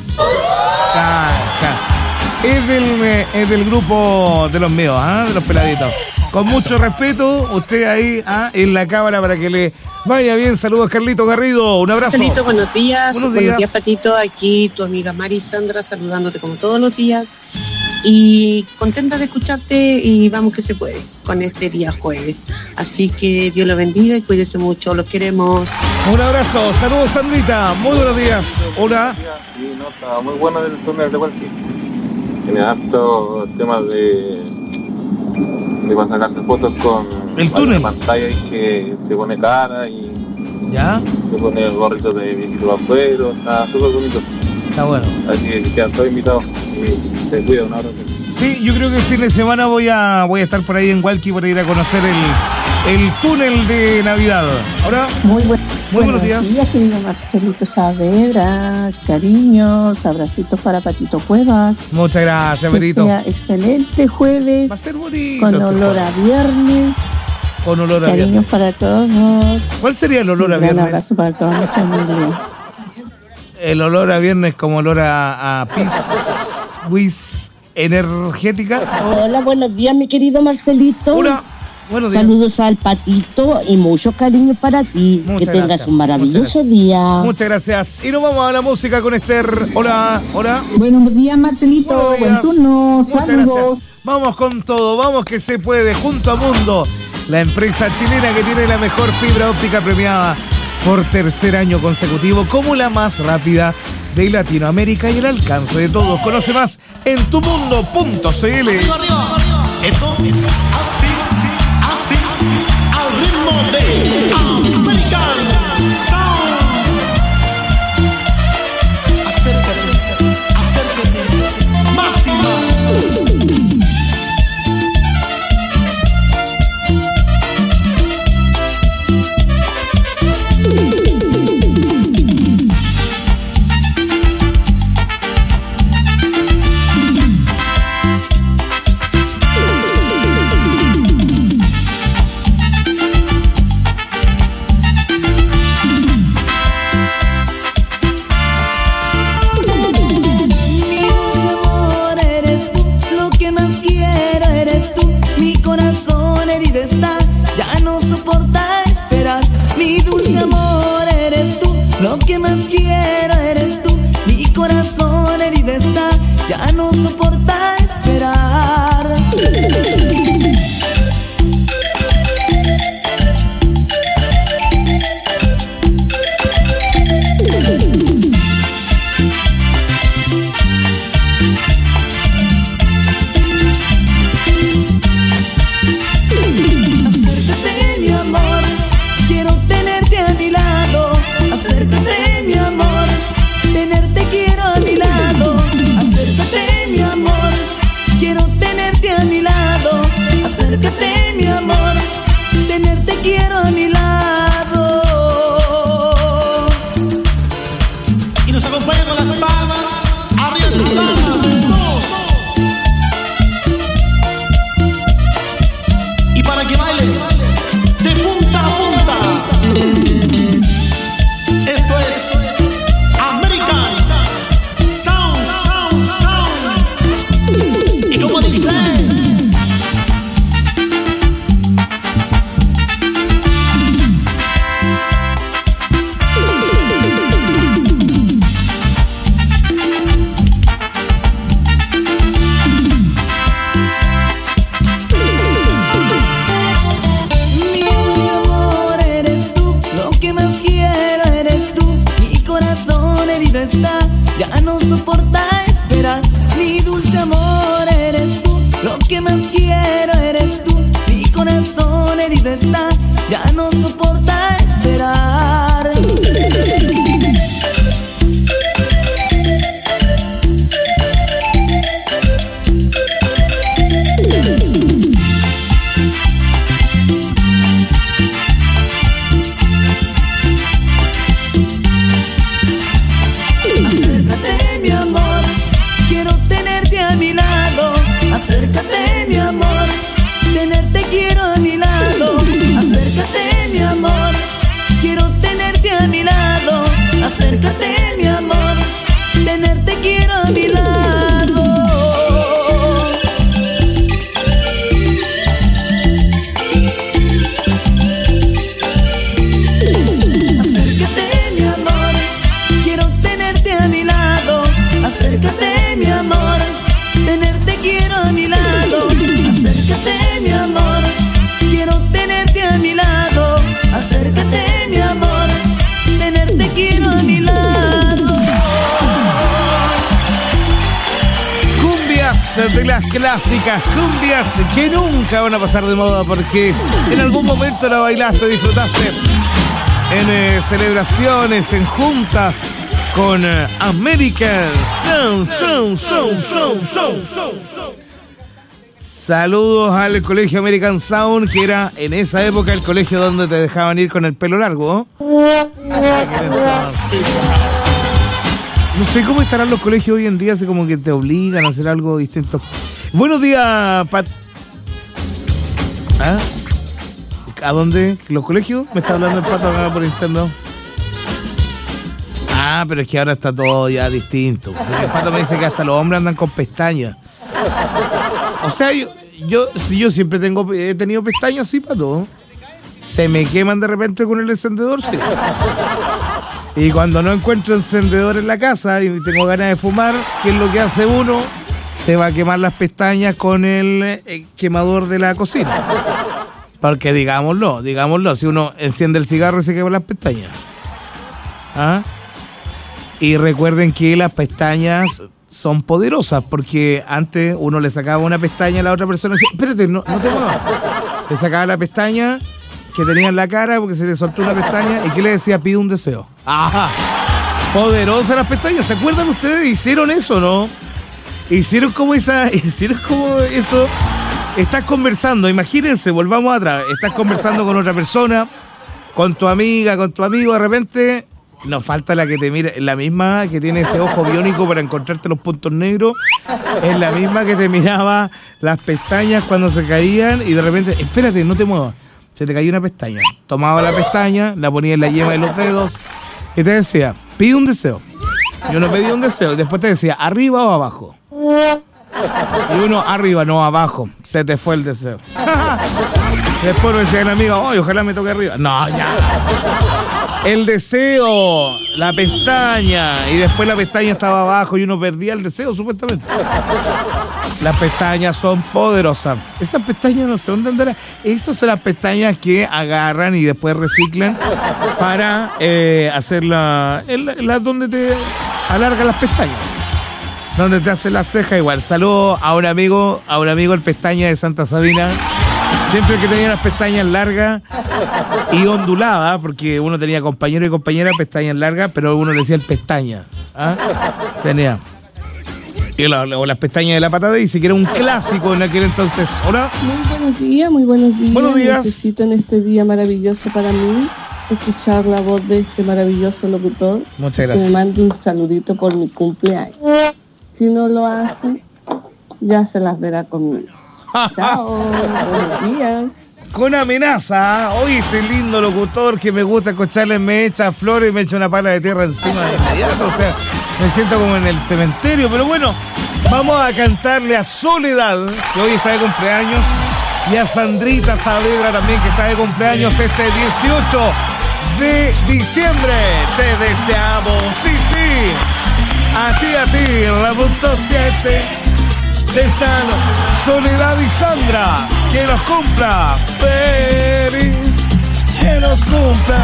Ah, ah. Es, del, eh, es del grupo de los míos, ¿eh? De los peladitos. Con mucho respeto, usted ahí ah, en la cámara para que le vaya bien. Saludos, Carlito Garrido. Un abrazo. Carlito, buenos días. Buenos días. Buenos días, Patito. Aquí tu amiga Mari Sandra saludándote como todos los días. Y contenta de escucharte y vamos que se puede con este día jueves. Así que Dios lo bendiga y cuídese mucho. Los queremos. Un abrazo. Saludos, Sandrita. Muy buenos días. Hola. Sí, no, está muy bueno el túnel de Huelqui. Tiene hartos temas de, de para sacarse fotos con el túnel. Pantalla y que te pone cara y ya te pone el gorrito de viejito vampiro. Está súper bonito. Está bueno. Así que quedan todos invitados y se cuida, un abrazo. Sí, yo creo que el fin de semana voy a voy a estar por ahí en Hualqui para ir a conocer el, el túnel de Navidad. Ahora, muy, buen, muy buenos días. Buenos días, querido Marcelito Saavedra. Cariños, abracitos para Patito Cuevas. Muchas gracias, que Berito. sea excelente jueves. Va a ser bonito. Con olor a viernes. Con olor a Cariños viernes. para todos. ¿Cuál sería el olor Un a gran viernes? abrazo para toda mi familia. El olor a viernes como olor a, a pis, whis energética. Hola, buenos días, mi querido Marcelito. Hola, buenos días. Saludos al Patito y muchos cariños para ti. Muchas que tengas gracias. un maravilloso Muchas día. Muchas gracias. Y nos vamos a la música con Esther. Hola, hola. Buenos días, Marcelito. Buenos días. Buen turno. Muchas Saludos. gracias. Vamos con todo, vamos que se puede. Junto a Mundo, la empresa chilena que tiene la mejor fibra óptica premiada por tercer año consecutivo como la más rápida de Latinoamérica y el alcance de todos. Conoce más en tumundo punto c l. Esto es así, así, al ritmo de American Sound. Acércate, acércate, más y más. Lo que más quiero eres tú, mi corazón herido está, ya no soporta esperar. Acércate, mi amor, quiero tenerte a mi lado. Acércate, mi amor, tenerte quiero a mi lado. Acércate, mi amor, quiero tenerte a mi lado. Acércate, mi amor, tenerte quiero a mi lado. Y nos acompaña con las palmas, arriba las palmas, todos. Y para que bailen de punta a punta. Esto es American Sound, Sound, Sound. Y como dice, mi amor eres tú, lo que más quiero eres tú. Mi corazón herido está, ya no soporta esperar. Mi dulce amor eres tú, lo que más quiero eres tú. Mi corazón herido está, ya no soporta esperar. Acércate, mi amor, quiero tenerte a mi lado. Acércate, mi amor, tenerte quiero a mi lado. Acércate, mi amor, las clásicas cumbias que nunca van a pasar de moda porque en algún momento la bailaste, disfrutaste en eh, celebraciones, en juntas con eh, American Sound, Sound, Sound, Sound, Sound, Sound, Sound. Saludos al colegio American Sound, que era en esa época el colegio donde te dejaban ir con el pelo largo. No sé cómo estarán los colegios hoy en día, así como que te obligan a hacer algo distinto. Buenos días, Pat. ¿Ah? ¿A dónde? ¿Los colegios? Me está hablando el Pato acá por interno. Ah, pero es que ahora está todo ya distinto. El Pato me dice que hasta los hombres andan con pestañas. O sea, yo, yo, si yo siempre tengo, he tenido pestañas, sí, Pato. Se me queman de repente con el encendedor, sí. Y cuando no encuentro encendedor en la casa y tengo ganas de fumar, ¿qué es lo que hace uno? Se va a quemar las pestañas con el, el quemador de la cocina. Porque digámoslo, digámoslo, si uno enciende el cigarro y se quema las pestañas. ¿Ah? Y recuerden que las pestañas son poderosas, porque antes uno le sacaba una pestaña a la otra persona y decía, espérate, no, no te muevas. Le sacaba la pestaña que tenía en la cara porque se le soltó una pestaña y que le decía, pide un deseo. ¡Ajá! Poderosas las pestañas. ¿Se acuerdan ustedes? ¿Hicieron eso, no? Hicieron como esa, hicieron como eso. Estás conversando, imagínense, volvamos atrás. Estás conversando con otra persona, con tu amiga, con tu amigo, de repente nos falta la que te mira, la misma que tiene ese ojo biónico para encontrarte los puntos negros, es la misma que te miraba las pestañas cuando se caían y de repente, espérate, no te muevas. Se te cayó una pestaña. Tomaba la pestaña, la ponía en la yema de los dedos y te decía, pide un deseo. Y uno pedía un deseo y después te decía, ¿arriba o abajo? Y uno, arriba, no abajo. Se te fue el deseo. Después me decía el amigo, oye, ojalá me toque arriba. No, ya. El deseo, la pestaña. Y después la pestaña estaba abajo y uno perdía el deseo, supuestamente. Las pestañas son poderosas. Esas pestañas no sé dónde andarán. Esas son las pestañas que agarran y después reciclan para eh, hacer la, la, la donde te alargan las pestañas. Donde te hace la ceja igual. Saludo a un amigo, a un amigo el pestaña de Santa Sabina. Siempre que tenía las pestañas largas y onduladas, porque uno tenía compañero y compañera pestañas largas, pero uno le decía el pestaña. ¿Ah? Tenía. Y la, la, las pestañas de la patada, y si que era un clásico en aquel entonces. Hola. Muy buenos días, muy buenos días. Buenos días. Necesito en este día maravilloso para mí escuchar la voz de este maravilloso locutor. Muchas gracias. Que me mande un saludito por mi cumpleaños. Si no lo hace, ya se las verá conmigo. Chao, buenos días. Con amenaza, oye, este lindo locutor que me gusta escucharle, me echa flores y me echa una pala de tierra encima de inmediato, o sea, me siento como en el cementerio, pero bueno, vamos a cantarle a Soledad, que hoy está de cumpleaños, y a Sandrita Saavedra también, que está de cumpleaños este dieciocho de diciembre. Te deseamos, sí, sí, a ti, a ti, la punto siete. Están Soledad y Sandra, que nos cumpla feliz, que nos cumpla.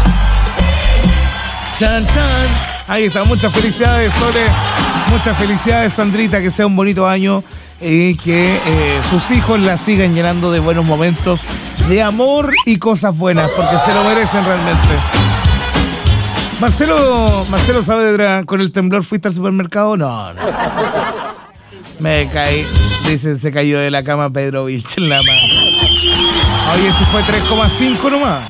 Chan, chan. Ahí está, muchas felicidades, Sole, muchas felicidades, Sandrita, que sea un bonito año y que eh, sus hijos la sigan llenando de buenos momentos, de amor y cosas buenas, porque se lo merecen realmente. Marcelo, Marcelo Saavedra, ¿con el temblor fuiste al supermercado? No, no. Me caí, dicen, se cayó de la cama Pedro Vilch en la mano. Oye, si fue tres coma cinco nomás.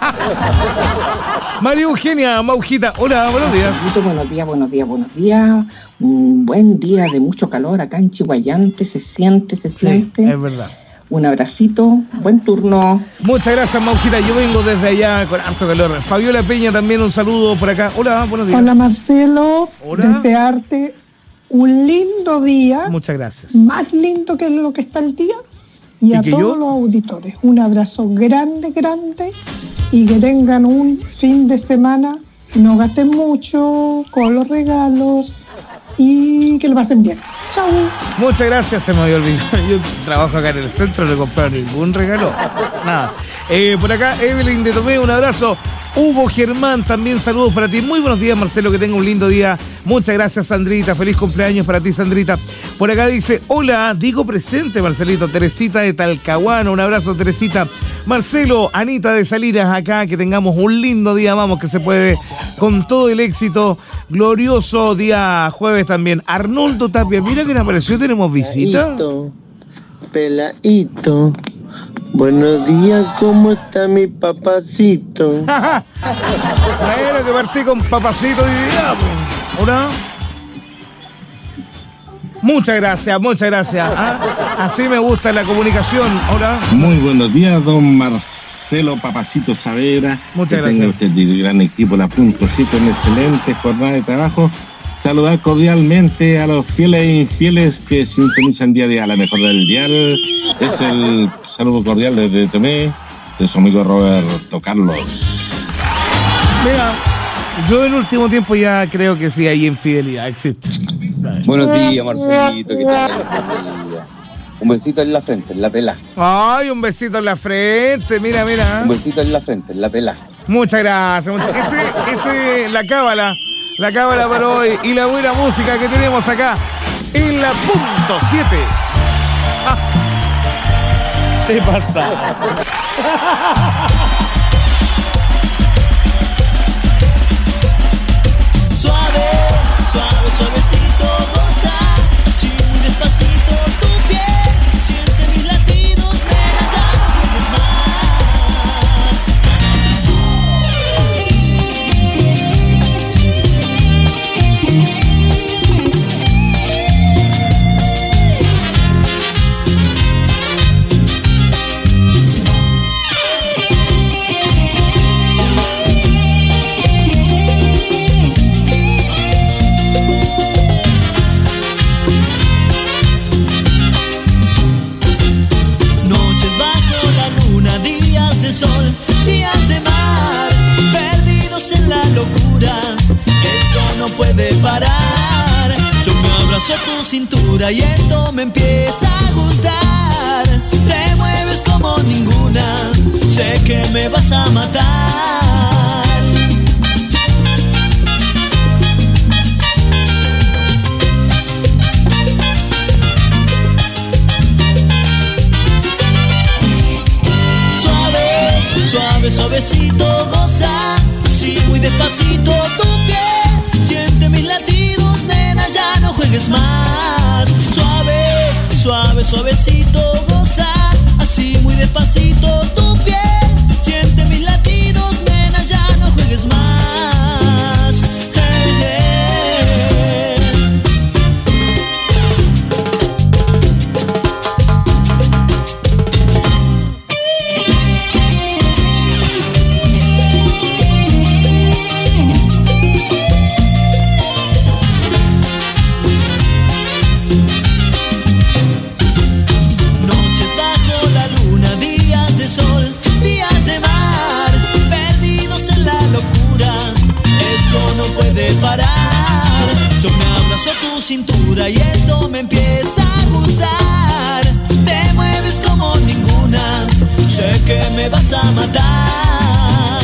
María Eugenia Maujita, hola, buenos días. Buenos días, buenos días, buenos días. Un buen día de mucho calor acá en Chihuayante, se siente, se siente. Sí, es verdad. Un abracito, buen turno. Muchas gracias, Maujita. Yo vengo desde allá con harto calor. Fabiola Peña también, un saludo por acá. Hola, buenos días. Hola, Marcelo. Hola. Desearte un lindo día. Muchas gracias. Más lindo que lo que está el día. Y, ¿Y a todos yo? los auditores, un abrazo grande, grande. Y que tengan un fin de semana. No gasten mucho con los regalos. Y que lo pasen bien. Chau. Muchas gracias, se me había olvidado. Yo trabajo acá en el centro, no he comprado ningún regalo. Nada. Eh, por acá, Evelyn de Tomé, un abrazo. Hugo Germán, también saludos para ti. Muy buenos días, Marcelo, que tenga un lindo día. Muchas gracias, Sandrita. Feliz cumpleaños para ti, Sandrita. Por acá dice, hola, digo presente, Marcelito. Teresita de Talcahuano, un abrazo, Teresita. Marcelo, Anita de Salinas, acá, que tengamos un lindo día, vamos, que se puede, con todo el éxito. Glorioso día jueves también. Arnoldo Tapia, mira que nos apareció, tenemos visita. Peladito, peladito. Buenos días, ¿cómo está mi papacito? Bueno, que partí con papacito hoy día. ¿Hola? Muchas gracias, muchas gracias. ¿Ah? Así me gusta la comunicación. Hola. Muy buenos días, don Marcelo Papacito Saavedra. Muchas que gracias. Tenga usted el gran equipo, la punto siete, una excelente jornada de trabajo. Saludar cordialmente a los fieles e infieles que sintonizan día a día la mejor del dial. Es el saludo cordial desde Temé, de su amigo Roberto Carlos. Mira, yo en último tiempo ya creo que sí hay infidelidad, existe. Buenos días, Marcelito, ¿qué tal? Un besito en la frente, en la pela. Ay, un besito en la frente, mira, mira. Un besito en la frente, en la pela. Muchas gracias. Muchas... Ese, ese, la cábala, la cábala para hoy y la buena música que tenemos acá en la punto siete. Ah. ¿Qué pasa? Suave, suave, suavecito, goza, así muy despacito tu piel, siente mis latidos, nena, ya no juegues puede parar. Yo me abrazo a tu cintura y esto me empieza a gustar. Te mueves como ninguna, sé que me vas a matar. Suave, suave, suavecito, goza, así muy despacito tu piel. Siente mis latidos, nena, ya no juegues más. Suave, suave, suavecito, goza, así muy despacito tu piel. Siente mis latidos, nena, ya no juegues más. Hey, hey. Puede parar. Yo me abrazo a tu cintura y esto me empieza a gustar. Te mueves como ninguna, sé que me vas a matar.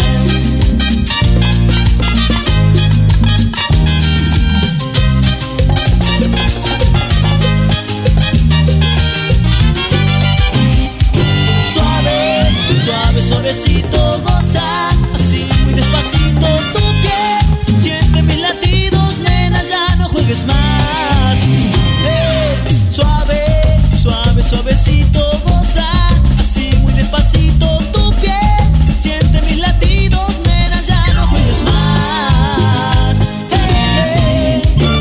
Suave, suave, suavecito, goza, así muy despacito tu piel. Siente mis latidos, nena, ya no juegues más. Hey, suave, suave, suavecito, goza, así muy despacito tu piel. Siente mis latidos, nena, ya no juegues más. Hey,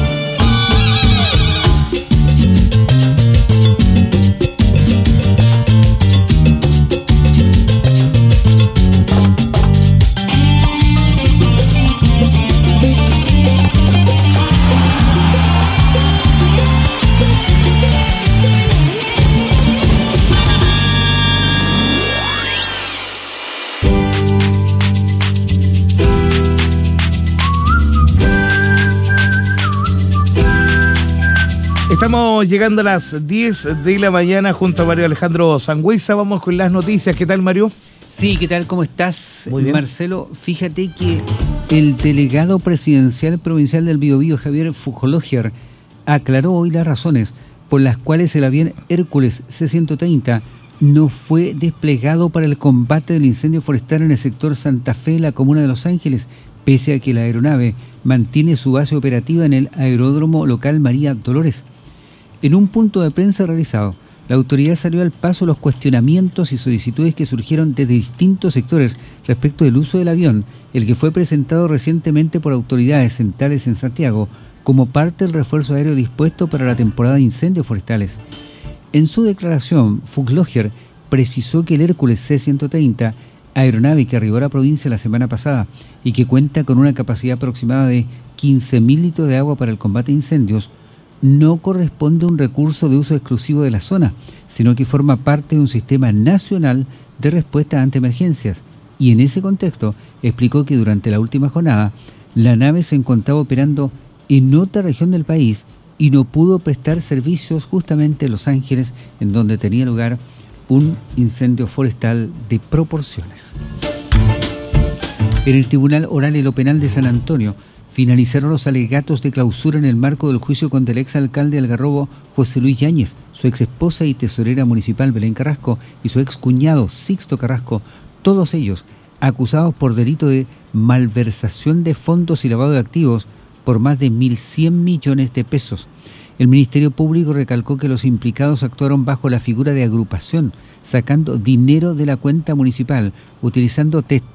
Estamos llegando a las diez de la mañana junto a Mario Alejandro Sangüesa. Vamos con las noticias. ¿Qué tal, Mario? Sí, ¿qué tal? ¿Cómo estás, Muy bien. Marcelo? Fíjate que el delegado presidencial provincial del Biobío, Javier Fugloger, aclaró hoy las razones por las cuales el avión Hércules C ciento treinta no fue desplegado para el combate del incendio forestal en el sector Santa Fe, en la comuna de Los Ángeles, pese a que la aeronave mantiene su base operativa en el aeródromo local María Dolores. En un punto de prensa realizado, la autoridad salió al paso los cuestionamientos y solicitudes que surgieron desde distintos sectores respecto del uso del avión, el que fue presentado recientemente por autoridades centrales en Santiago como parte del refuerzo aéreo dispuesto para la temporada de incendios forestales. En su declaración, Fugloger precisó que el Hércules C ciento treinta, aeronave que arribó a la provincia la semana pasada y que cuenta con una capacidad aproximada de quince mil litros de agua para el combate de incendios, no corresponde a un recurso de uso exclusivo de la zona, sino que forma parte de un sistema nacional de respuesta ante emergencias. Y en ese contexto explicó que durante la última jornada la nave se encontraba operando en otra región del país y no pudo prestar servicios justamente en Los Ángeles, en donde tenía lugar un incendio forestal de proporciones. En el Tribunal Oral y lo Penal de San Antonio finalizaron los alegatos de clausura en el marco del juicio contra el exalcalde de Algarrobo, José Luis Yáñez, su exesposa y tesorera municipal Belén Carrasco y su excuñado Sixto Carrasco, todos ellos acusados por delito de malversación de fondos y lavado de activos por más de mil cien millones de pesos. El Ministerio Público recalcó que los implicados actuaron bajo la figura de agrupación, sacando dinero de la cuenta municipal, utilizando testigos